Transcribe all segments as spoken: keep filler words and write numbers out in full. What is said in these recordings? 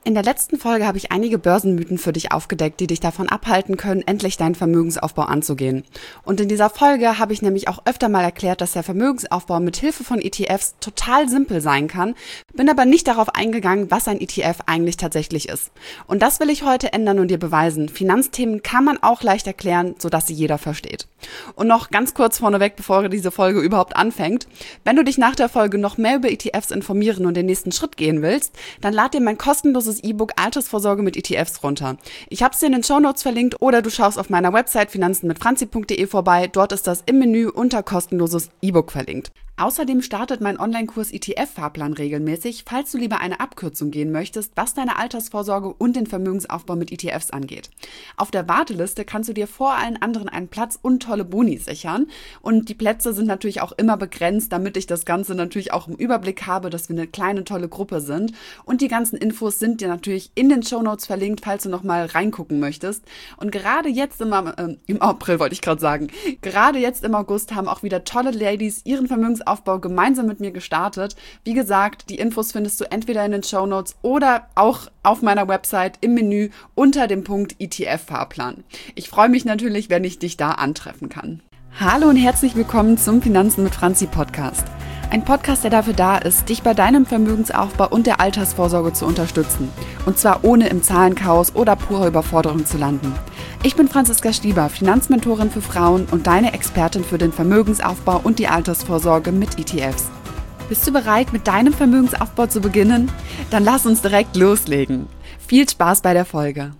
In der letzten Folge habe ich einige Börsenmythen für dich aufgedeckt, die dich davon abhalten können, endlich deinen Vermögensaufbau anzugehen. Und in dieser Folge habe ich nämlich auch öfter mal erklärt, dass der Vermögensaufbau mit Hilfe von E T Fs total simpel sein kann, bin aber nicht darauf eingegangen, was ein E T F eigentlich tatsächlich ist. Und das will ich heute ändern und dir beweisen. Finanzthemen kann man auch leicht erklären, sodass sie jeder versteht. Und noch ganz kurz vorneweg, bevor diese Folge überhaupt anfängt: Wenn du dich nach der Folge noch mehr über E T Fs informieren und den nächsten Schritt gehen willst, dann lad dir mein kostenloses E-Book Altersvorsorge mit E T Fs runter. Ich habe es dir in den Shownotes verlinkt oder du schaust auf meiner Website finanzen mit franzi punkt de vorbei. Dort ist das im Menü unter kostenloses E-Book verlinkt. Außerdem startet mein Online-Kurs E T F-Fahrplan regelmäßig, falls du lieber eine Abkürzung gehen möchtest, was deine Altersvorsorge und den Vermögensaufbau mit E T Fs angeht. Auf der Warteliste kannst du dir vor allen anderen einen Platz und tolle Boni sichern. Und die Plätze sind natürlich auch immer begrenzt, damit ich das Ganze natürlich auch im Überblick habe, dass wir eine kleine, tolle Gruppe sind. Und die ganzen Infos sind dir natürlich in den Shownotes verlinkt, falls du nochmal reingucken möchtest. Und gerade jetzt im, äh, im April, wollte ich gerade sagen, gerade jetzt im August haben auch wieder tolle Ladies ihren Vermögensaufbau Aufbau gemeinsam mit mir gestartet. Wie gesagt, die Infos findest du entweder in den Shownotes oder auch auf meiner Website im Menü unter dem Punkt E T F-Fahrplan. Ich freue mich natürlich, wenn ich dich da antreffen kann. Hallo und herzlich willkommen zum Finanzen mit Franzi Podcast. Ein Podcast, der dafür da ist, dich bei deinem Vermögensaufbau und der Altersvorsorge zu unterstützen. Und zwar ohne im Zahlenchaos oder purer Überforderung zu landen. Ich bin Franziska Stieber, Finanzmentorin für Frauen und deine Expertin für den Vermögensaufbau und die Altersvorsorge mit E T Fs. Bist du bereit, mit deinem Vermögensaufbau zu beginnen? Dann lass uns direkt loslegen. Viel Spaß bei der Folge.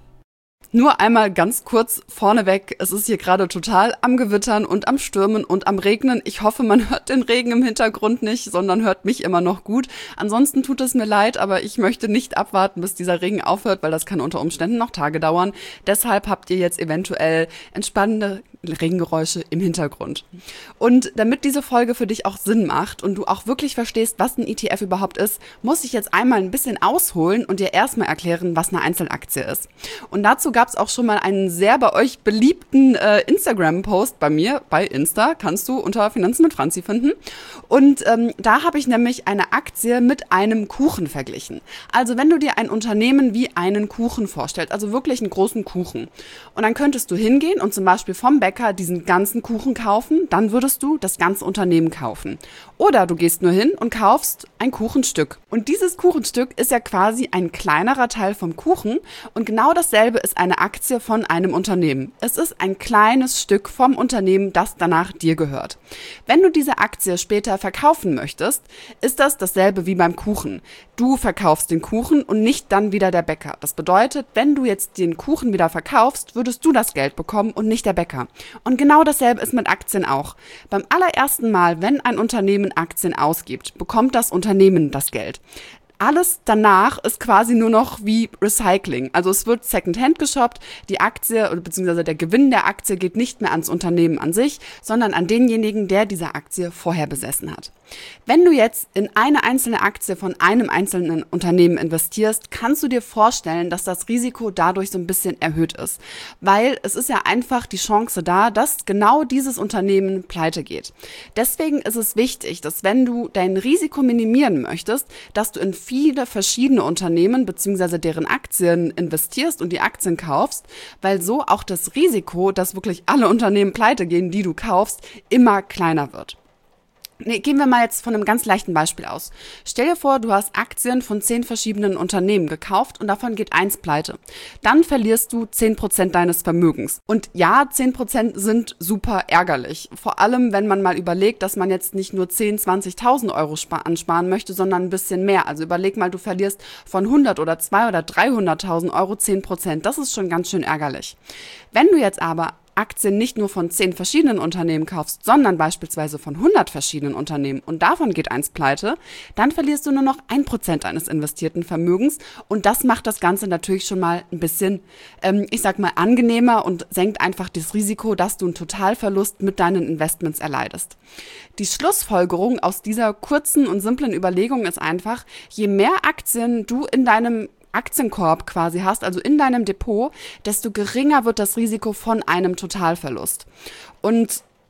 Nur einmal ganz kurz vorneweg, es ist hier gerade total am Gewittern und am Stürmen und am Regnen. Ich hoffe, man hört den Regen im Hintergrund nicht, sondern hört mich immer noch gut. Ansonsten tut es mir leid, aber ich möchte nicht abwarten, bis dieser Regen aufhört, weil das kann unter Umständen noch Tage dauern. Deshalb habt ihr jetzt eventuell entspannende Regengeräusche im Hintergrund. Und damit diese Folge für dich auch Sinn macht und du auch wirklich verstehst, was ein E T F überhaupt ist, muss ich jetzt einmal ein bisschen ausholen und dir erstmal erklären, was eine Einzelaktie ist. Und dazu gab es auch schon mal einen sehr bei euch beliebten äh, Instagram-Post bei mir, bei Insta, kannst du unter Finanzen mit Franzi finden. Und ähm, da habe ich nämlich eine Aktie mit einem Kuchen verglichen. Also wenn du dir ein Unternehmen wie einen Kuchen vorstellst, also wirklich einen großen Kuchen, und dann könntest du hingehen und zum Beispiel vom Bäcker diesen ganzen Kuchen kaufen, dann würdest du das ganze Unternehmen kaufen. Oder du gehst nur hin und kaufst ein Kuchenstück. Und dieses Kuchenstück ist ja quasi ein kleinerer Teil vom Kuchen und genau dasselbe ist eine Aktie von einem Unternehmen. Es ist ein kleines Stück vom Unternehmen, das danach dir gehört. Wenn du diese Aktie später verkaufen möchtest, ist das dasselbe wie beim Kuchen. Du verkaufst den Kuchen und nicht dann wieder der Bäcker. Das bedeutet, wenn du jetzt den Kuchen wieder verkaufst, würdest du das Geld bekommen und nicht der Bäcker. Und genau dasselbe ist mit Aktien auch. Beim allerersten Mal, wenn ein Unternehmen Aktien ausgibt, bekommt das Unternehmen das Geld. Alles danach ist quasi nur noch wie Recycling. Also es wird Secondhand geshoppt, die Aktie oder beziehungsweise der Gewinn der Aktie geht nicht mehr ans Unternehmen an sich, sondern an denjenigen, der diese Aktie vorher besessen hat. Wenn du jetzt in eine einzelne Aktie von einem einzelnen Unternehmen investierst, kannst du dir vorstellen, dass das Risiko dadurch so ein bisschen erhöht ist. Weil es ist ja einfach die Chance da, dass genau dieses Unternehmen pleite geht. Deswegen ist es wichtig, dass wenn du dein Risiko minimieren möchtest, dass du in viele verschiedene Unternehmen bzw. deren Aktien investierst und die Aktien kaufst, weil so auch das Risiko, dass wirklich alle Unternehmen pleite gehen, die du kaufst, immer kleiner wird. Nee, gehen wir mal jetzt von einem ganz leichten Beispiel aus. Stell dir vor, du hast Aktien von zehn verschiedenen Unternehmen gekauft und davon geht eins pleite. Dann verlierst du zehn Prozent deines Vermögens. Und ja, zehn Prozent sind super ärgerlich. Vor allem, wenn man mal überlegt, dass man jetzt nicht nur zehntausend, zwanzigtausend Euro spa- ansparen möchte, sondern ein bisschen mehr. Also überleg mal, du verlierst von hundert oder zweihundert oder dreihunderttausend Euro zehn Prozent. Das ist schon ganz schön ärgerlich. Wenn du jetzt aber Aktien nicht nur von zehn verschiedenen Unternehmen kaufst, sondern beispielsweise von hundert verschiedenen Unternehmen und davon geht eins pleite, dann verlierst du nur noch ein Prozent deines investierten Vermögens und das macht das Ganze natürlich schon mal ein bisschen, ähm, ich sag mal, angenehmer und senkt einfach das Risiko, dass du einen Totalverlust mit deinen Investments erleidest. Die Schlussfolgerung aus dieser kurzen und simplen Überlegung ist einfach, je mehr Aktien du in deinem Aktienkorb quasi hast, also in deinem Depot, desto geringer wird das Risiko von einem Totalverlust. Und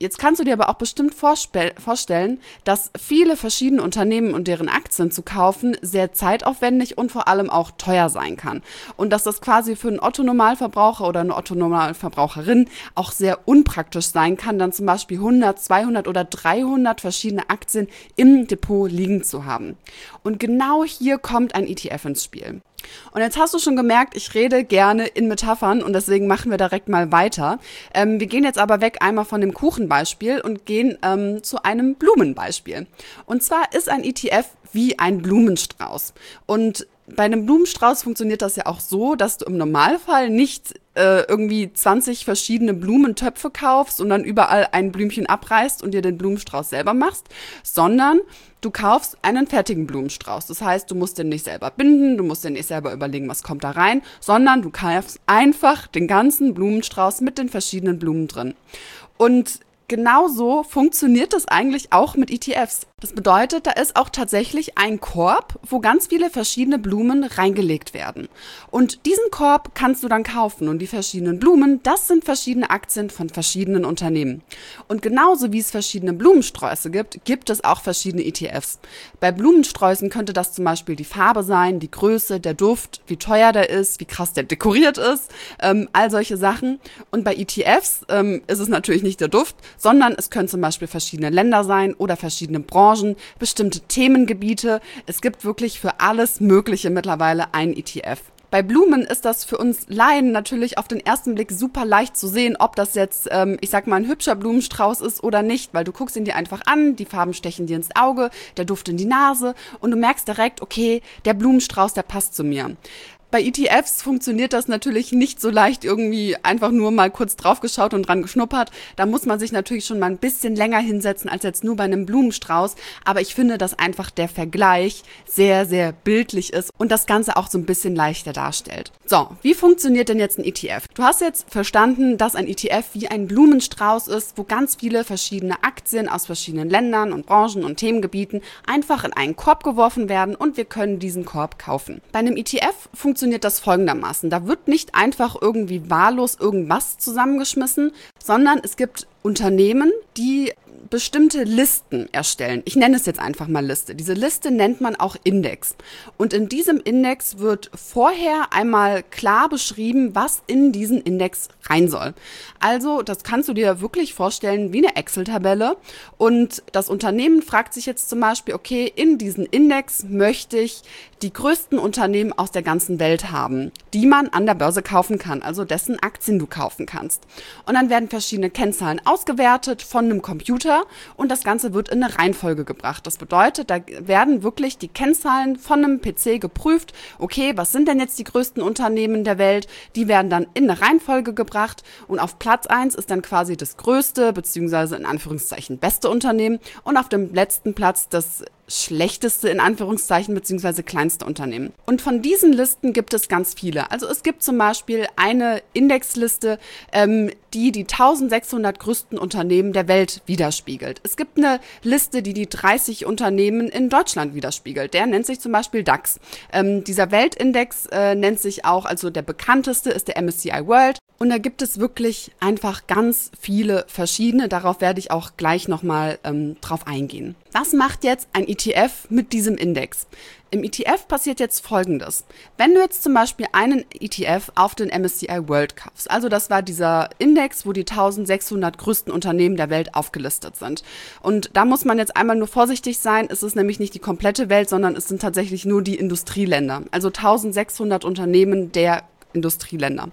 jetzt kannst du dir aber auch bestimmt vorspe- vorstellen, dass viele verschiedene Unternehmen und deren Aktien zu kaufen sehr zeitaufwendig und vor allem auch teuer sein kann. Und dass das quasi für einen Otto-Normalverbraucher oder eine Otto-Normalverbraucherin auch sehr unpraktisch sein kann, dann zum Beispiel hundert, zweihundert oder dreihundert verschiedene Aktien im Depot liegen zu haben. Und genau hier kommt ein E T F ins Spiel. Und jetzt hast du schon gemerkt, ich rede gerne in Metaphern und deswegen machen wir direkt mal weiter. Ähm, wir gehen jetzt aber weg einmal von dem Kuchenbeispiel und gehen ähm, zu einem Blumenbeispiel. Und zwar ist ein E T F wie ein Blumenstrauß. Und bei einem Blumenstrauß funktioniert das ja auch so, dass du im Normalfall nicht äh, irgendwie zwanzig verschiedene Blumentöpfe kaufst und dann überall ein Blümchen abreißt und dir den Blumenstrauß selber machst, sondern du kaufst einen fertigen Blumenstrauß. Das heißt, du musst den nicht selber binden, du musst dir nicht selber überlegen, was kommt da rein, sondern du kaufst einfach den ganzen Blumenstrauß mit den verschiedenen Blumen drin. Und genauso funktioniert das eigentlich auch mit E T Fs. Das bedeutet, da ist auch tatsächlich ein Korb, wo ganz viele verschiedene Blumen reingelegt werden. Und diesen Korb kannst du dann kaufen. Und die verschiedenen Blumen, das sind verschiedene Aktien von verschiedenen Unternehmen. Und genauso wie es verschiedene Blumensträuße gibt, gibt es auch verschiedene E T Fs. Bei Blumensträußen könnte das zum Beispiel die Farbe sein, die Größe, der Duft, wie teuer der ist, wie krass der dekoriert ist, ähm, all solche Sachen. Und bei E T Fs ähm, ist es natürlich nicht der Duft, sondern es können zum Beispiel verschiedene Länder sein oder verschiedene Branchen, bestimmte Themengebiete. Es gibt wirklich für alles Mögliche mittlerweile ein E T F. Bei Blumen ist das für uns Laien natürlich auf den ersten Blick super leicht zu sehen, ob das jetzt, ähm, ich sag mal, ein hübscher Blumenstrauß ist oder nicht, weil du guckst ihn dir einfach an, die Farben stechen dir ins Auge, der Duft in die Nase und du merkst direkt, okay, der Blumenstrauß, der passt zu mir. Bei E T Fs funktioniert das natürlich nicht so leicht irgendwie einfach nur mal kurz draufgeschaut und dran geschnuppert. Da muss man sich natürlich schon mal ein bisschen länger hinsetzen als jetzt nur bei einem Blumenstrauß. Aber ich finde, dass einfach der Vergleich sehr, sehr bildlich ist und das Ganze auch so ein bisschen leichter darstellt. So, wie funktioniert denn jetzt ein E T F? Du hast jetzt verstanden, dass ein E T F wie ein Blumenstrauß ist, wo ganz viele verschiedene Aktien aus verschiedenen Ländern und Branchen und Themengebieten einfach in einen Korb geworfen werden und wir können diesen Korb kaufen. Bei einem E T F funktioniert funktioniert das folgendermaßen. Da wird nicht einfach irgendwie wahllos irgendwas zusammengeschmissen, sondern es gibt Unternehmen, die bestimmte Listen erstellen. Ich nenne es jetzt einfach mal Liste. Diese Liste nennt man auch Index. Und in diesem Index wird vorher einmal klar beschrieben, was in diesen Index rein soll. Also, das kannst du dir wirklich vorstellen wie eine Excel-Tabelle. Und das Unternehmen fragt sich jetzt zum Beispiel, okay, in diesen Index möchte ich die größten Unternehmen aus der ganzen Welt haben, die man an der Börse kaufen kann, also dessen Aktien du kaufen kannst. Und dann werden verschiedene Kennzahlen ausgewertet von einem Computer und das Ganze wird in eine Reihenfolge gebracht. Das bedeutet, da werden wirklich die Kennzahlen von einem P C geprüft. Okay, was sind denn jetzt die größten Unternehmen der Welt? Die werden dann in eine Reihenfolge gebracht und auf Platz eins ist dann quasi das größte, beziehungsweise in Anführungszeichen beste Unternehmen und auf dem letzten Platz das schlechteste in Anführungszeichen beziehungsweise kleinste Unternehmen. Und von diesen Listen gibt es ganz viele. Also es gibt zum Beispiel eine Indexliste, ähm, die die eintausendsechshundert größten Unternehmen der Welt widerspiegelt. Es gibt eine Liste, die die dreißig Unternehmen in Deutschland widerspiegelt. Der nennt sich zum Beispiel DAX. Ähm, dieser Weltindex äh, nennt sich auch, also der bekannteste ist der M S C I World. Und da gibt es wirklich einfach ganz viele verschiedene. Darauf werde ich auch gleich nochmal ähm, drauf eingehen. Was macht jetzt ein E T F mit diesem Index? Im E T F passiert jetzt Folgendes. Wenn du jetzt zum Beispiel einen E T F auf den M S C I World kaufst, also das war dieser Index, wo die eintausendsechshundert größten Unternehmen der Welt aufgelistet sind. Und da muss man jetzt einmal nur vorsichtig sein, es ist nämlich nicht die komplette Welt, sondern es sind tatsächlich nur die Industrieländer. Also eintausendsechshundert Unternehmen der Industrieländer.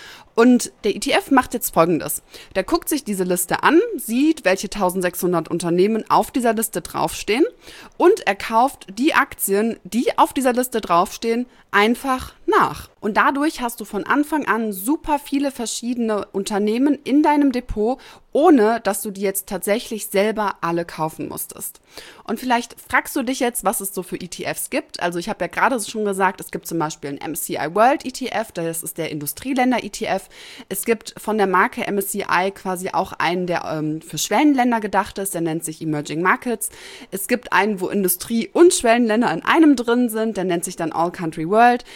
Und der E T F macht jetzt Folgendes. Der guckt sich diese Liste an, sieht, welche eintausendsechshundert Unternehmen auf dieser Liste draufstehen und er kauft die Aktien, die auf dieser Liste draufstehen, einfach nach. Und dadurch hast du von Anfang an super viele verschiedene Unternehmen in deinem Depot, ohne dass du die jetzt tatsächlich selber alle kaufen musstest. Und vielleicht fragst du dich jetzt, was es so für E T Fs gibt. Also ich habe ja gerade schon gesagt, es gibt zum Beispiel einen M S C I World E T F, das ist der Industrieländer E T F. Es gibt von der Marke M S C I quasi auch einen, der ähm, für Schwellenländer gedacht ist, der nennt sich Emerging Markets. Es gibt einen, wo Industrie- und Schwellenländer in einem drin sind, der nennt sich dann All Country World. Es gibt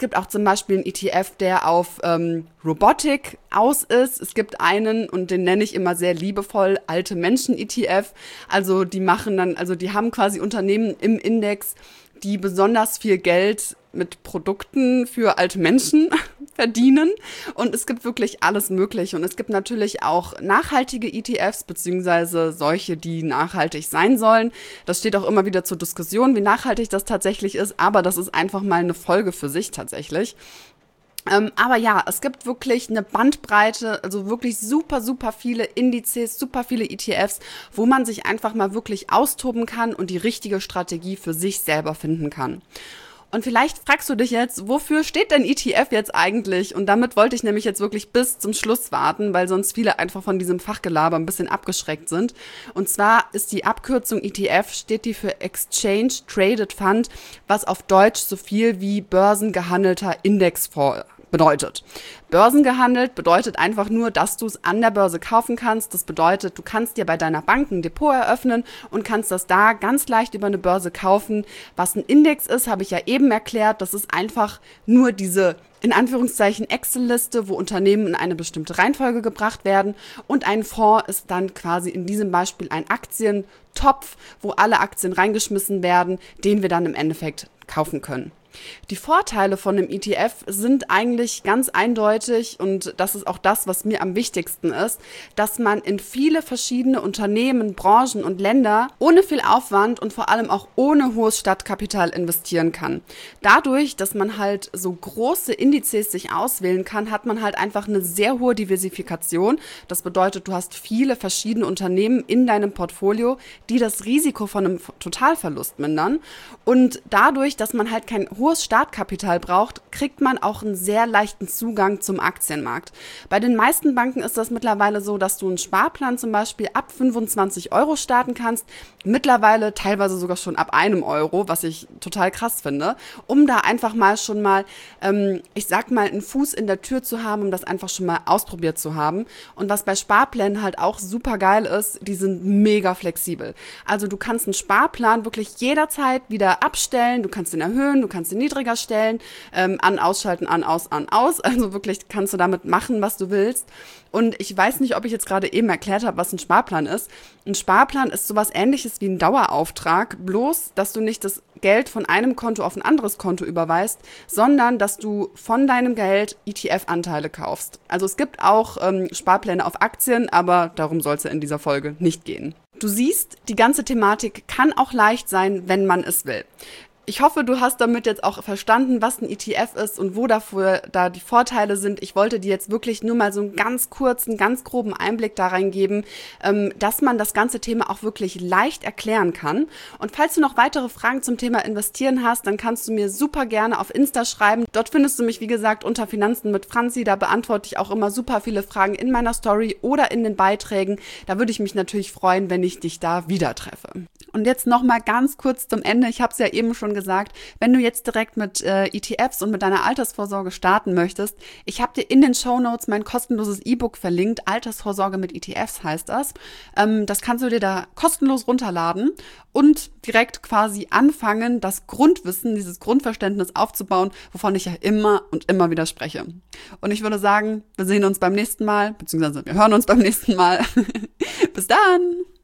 gibt auch zum Beispiel einen E T F, der auf ähm, Robotik aus ist. Es gibt einen, und den nenne ich immer sehr liebevoll, alte Menschen-E T F. Also die machen dann, also die haben quasi Unternehmen im Index, die besonders viel Geld mit Produkten für alte Menschen verdienen. Und es gibt wirklich alles Mögliche. Und es gibt natürlich auch nachhaltige E T Fs, beziehungsweise solche, die nachhaltig sein sollen. Das steht auch immer wieder zur Diskussion, wie nachhaltig das tatsächlich ist. Aber das ist einfach mal eine Folge für sich tatsächlich. Ähm, aber ja, es gibt wirklich eine Bandbreite, also wirklich super, super viele Indizes, super viele E T Fs, wo man sich einfach mal wirklich austoben kann und die richtige Strategie für sich selber finden kann. Und vielleicht fragst du dich jetzt, wofür steht denn E T F jetzt eigentlich? Und damit wollte ich nämlich jetzt wirklich bis zum Schluss warten, weil sonst viele einfach von diesem Fachgelaber ein bisschen abgeschreckt sind. Und zwar ist die Abkürzung E T F, steht die für Exchange Traded Fund, was auf Deutsch so viel wie börsengehandelter Indexfonds bedeutet. Börsengehandelt bedeutet einfach nur, dass du es an der Börse kaufen kannst. Das bedeutet, du kannst dir bei deiner Bank ein Depot eröffnen und kannst das da ganz leicht über eine Börse kaufen. Was ein Index ist, habe ich ja eben erklärt. Das ist einfach nur diese, in Anführungszeichen, Excel-Liste, wo Unternehmen in eine bestimmte Reihenfolge gebracht werden. Und ein Fonds ist dann quasi in diesem Beispiel ein Aktientopf, wo alle Aktien reingeschmissen werden, den wir dann im Endeffekt kaufen können. Die Vorteile von einem E T F sind eigentlich ganz eindeutig, und das ist auch das, was mir am wichtigsten ist, dass man in viele verschiedene Unternehmen, Branchen und Länder ohne viel Aufwand und vor allem auch ohne hohes Startkapital investieren kann. Dadurch, dass man halt so große Indizes sich auswählen kann, hat man halt einfach eine sehr hohe Diversifikation. Das bedeutet, du hast viele verschiedene Unternehmen in deinem Portfolio, die das Risiko von einem Totalverlust mindern. Und dadurch, dass man halt kein hohes Startkapital braucht, kriegt man auch einen sehr leichten Zugang zum Aktienmarkt. Bei den meisten Banken ist das mittlerweile so, dass du einen Sparplan zum Beispiel ab fünfundzwanzig Euro starten kannst, mittlerweile teilweise sogar schon ab einem Euro, was ich total krass finde, um da einfach mal schon mal, ähm, ich sag mal, einen Fuß in der Tür zu haben, um das einfach schon mal ausprobiert zu haben. Und was bei Sparplänen halt auch super geil ist, die sind mega flexibel. Also du kannst einen Sparplan wirklich jederzeit wieder abstellen, du kannst ihn erhöhen, du kannst ihn niedriger stellen, ähm, an, ausschalten, an, aus, an, aus. Also wirklich kannst du damit machen, was du willst. Und ich weiß nicht, ob ich jetzt gerade eben erklärt habe, was ein Sparplan ist. Ein Sparplan ist sowas Ähnliches wie ein Dauerauftrag, bloß, dass du nicht das Geld von einem Konto auf ein anderes Konto überweist, sondern dass du von deinem Geld E T F-Anteile kaufst. Also es gibt auch ähm, Sparpläne auf Aktien, aber darum soll es ja in dieser Folge nicht gehen. Du siehst, die ganze Thematik kann auch leicht sein, wenn man es will. Ich hoffe, du hast damit jetzt auch verstanden, was ein E T F ist und wo dafür da die Vorteile sind. Ich wollte dir jetzt wirklich nur mal so einen ganz kurzen, ganz groben Einblick da reingeben, ähm, dass man das ganze Thema auch wirklich leicht erklären kann. Und falls du noch weitere Fragen zum Thema Investieren hast, dann kannst du mir super gerne auf Insta schreiben. Dort findest du mich, wie gesagt, unter Finanzen mit Franzi. Da beantworte ich auch immer super viele Fragen in meiner Story oder in den Beiträgen. Da würde ich mich natürlich freuen, wenn ich dich da wieder treffe. Und jetzt noch mal ganz kurz zum Ende. Ich habe es ja eben schon gesagt, wenn du jetzt direkt mit äh, E T Fs und mit deiner Altersvorsorge starten möchtest, ich habe dir in den Shownotes mein kostenloses E-Book verlinkt. Altersvorsorge mit E T Fs heißt das. Ähm, das kannst du dir da kostenlos runterladen und direkt quasi anfangen, das Grundwissen, dieses Grundverständnis aufzubauen, wovon ich ja immer und immer wieder spreche. Und ich würde sagen, wir sehen uns beim nächsten Mal, beziehungsweise wir hören uns beim nächsten Mal. Bis dann!